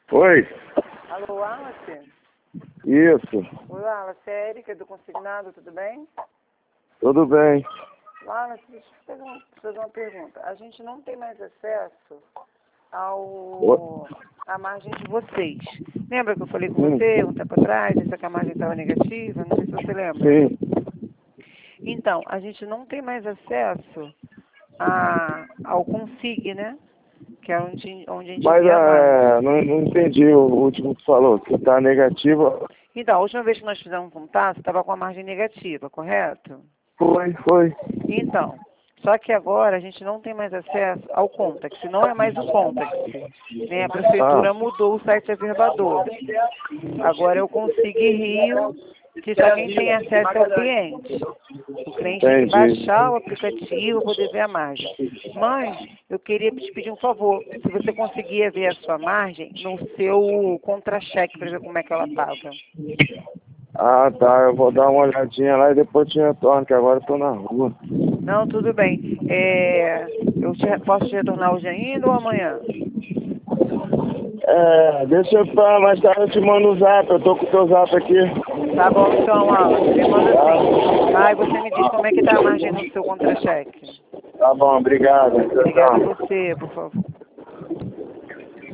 Oi, Alô, Wallace? isso, Oi, Wallace, é Érica do Consignado, tudo bem? tudo bem. Wallace, deixa eu fazer uma pergunta. A gente não tem mais acesso Oi? à margem de vocês. Lembra que eu falei com você um tempo atrás, disse que a margem estava negativa? Não sei se você lembra. Sim, Então, a gente não tem mais acesso ao Consig, né? Que é onde a gente mas vê a margem. não entendi o último que falou, que tá negativa. Então, a última vez que nós fizemos um contato, estava com a margem negativa, correto? Foi. Então, só que agora a gente não tem mais acesso ao Contax, não é mais o Contax, né? A prefeitura mudou o site Averbador. Agora eu consigo Rio, que só quem tem acesso é o cliente. O cliente tem que Entendi. baixar o aplicativo para poder ver a margem. Mas eu queria te pedir um favor, se você conseguia ver a sua margem no seu contra-cheque para ver como é que ela estava. Ah, tá, eu vou dar uma olhadinha lá e depois te retorno, que agora eu tô na rua. Não, tudo bem. Posso te retornar hoje ainda ou amanhã? Deixa eu falar, mais tarde eu te mando o zap, eu tô com o teu zap aqui. Tá bom então, Alan. Você me manda sim. Tá, e você me diz como é que tá a margem no seu contra-cheque. Tá bom, obrigado. Obrigada a Tchau. você, por favor.